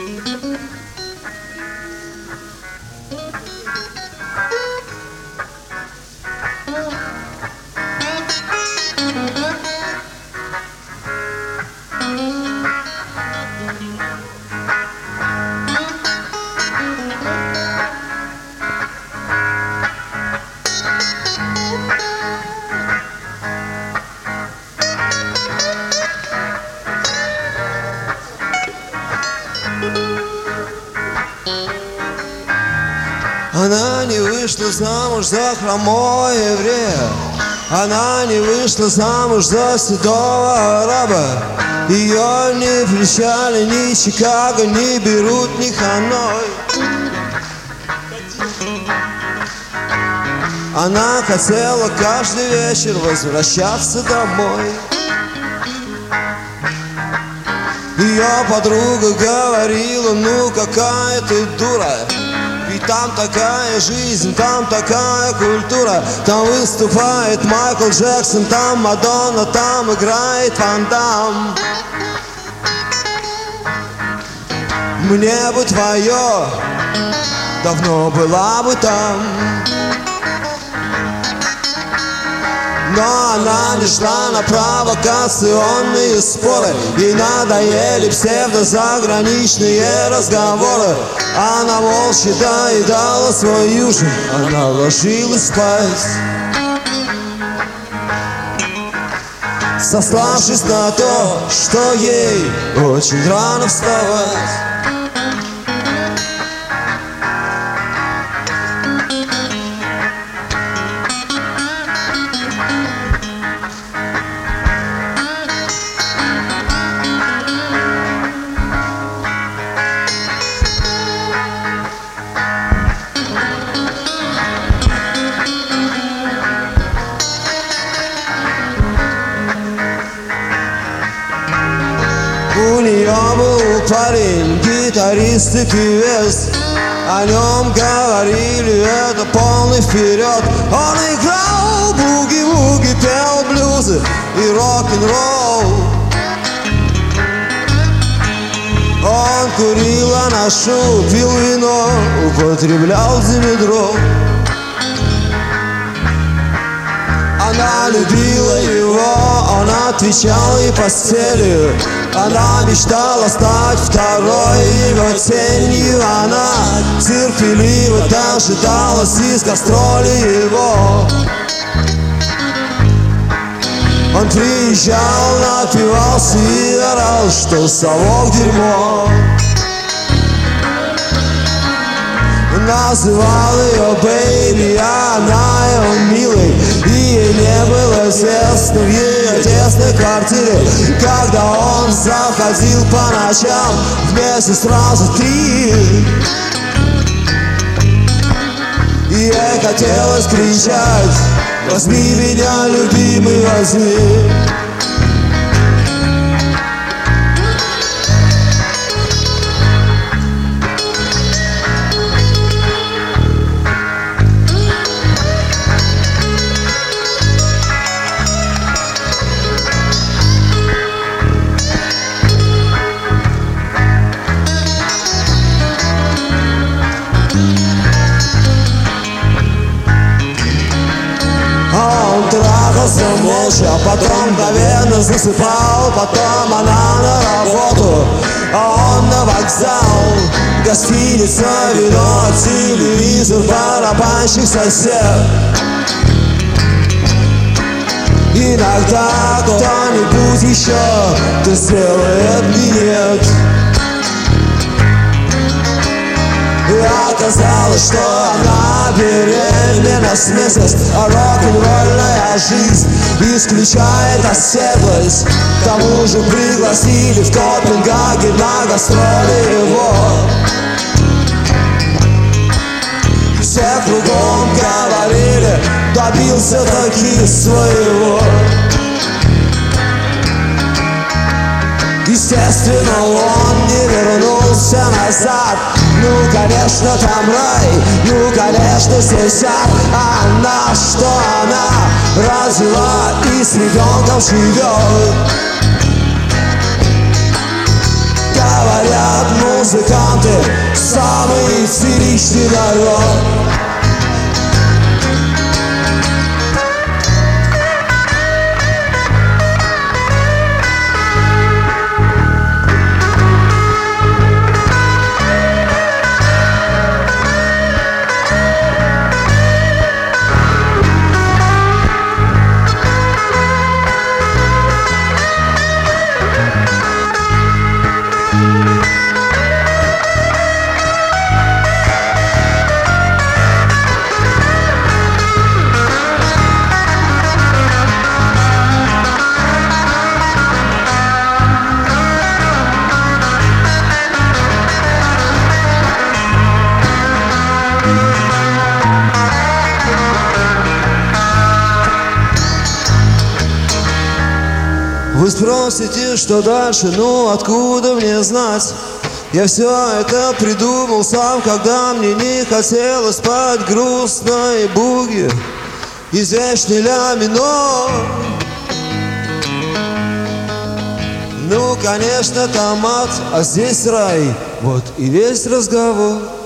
Она не вышла замуж за хромого еврея, она не вышла замуж за седого араба. Ее не прельщали ни Чикаго, ни Бейрут, ни Ханой. Она хотела каждый вечер возвращаться домой. Ее подруга говорила: ну какая ты дура, ведь там такая жизнь, там такая культура. Там выступает Майкл Джексон, там Мадонна, там играет Ван Дам. Мне бы твое, давно была бы там. Но она не шла на провокационные споры. Ей надоели псевдозаграничные разговоры. Она молча доедала свой ужин, она ложилась спать, сославшись на то, что ей очень рано вставать. У нее был парень, гитарист и певец. О нем говорили, это полный вперед. Он играл буги-вуги, пел блюзы и рок-н-ролл. Он курил анашу, пил вино, употреблял димедрол. Она любила его, он отвечал ей постелью. Она мечтала стать второй его тенью. Она терпеливо дожидалась из гастроли его. Он приезжал, напивался и орал, что совок дерьмо. Называл ее бэйби, а она его милой. И ей не было тесно в ее тесной квартире, когда он заходил по ночам вместе сразу 3. И ей хотелось кричать: возьми меня, любимый, возьми. Он трахался молча, потом мгновенно засыпал. Потом она на работу, а он на вокзал. Гостиница, вино, телевизор, барабанщик, сосед. Иногда кто-нибудь еще да сделает минет. И оказалось, что она беременна с месяц, а рок-н-ролльная жизнь исключает оседлость. К тому же пригласили в Копенгаген на гастроли его. Все кругом говорили: добился таки своего. Естественно, он не вернулся назад. Ну, конечно, там рай, ну, конечно, здесь ад. А она, что она родила и с ребенком живет. Говорят, музыканты, самый циничный народ. Вы спросите, что дальше, ну откуда мне знать? Я все это придумал сам, когда мне не хотелось спать грустной буги, изящный ля минор. Ну, конечно, там ад, а здесь рай, вот и весь разговор.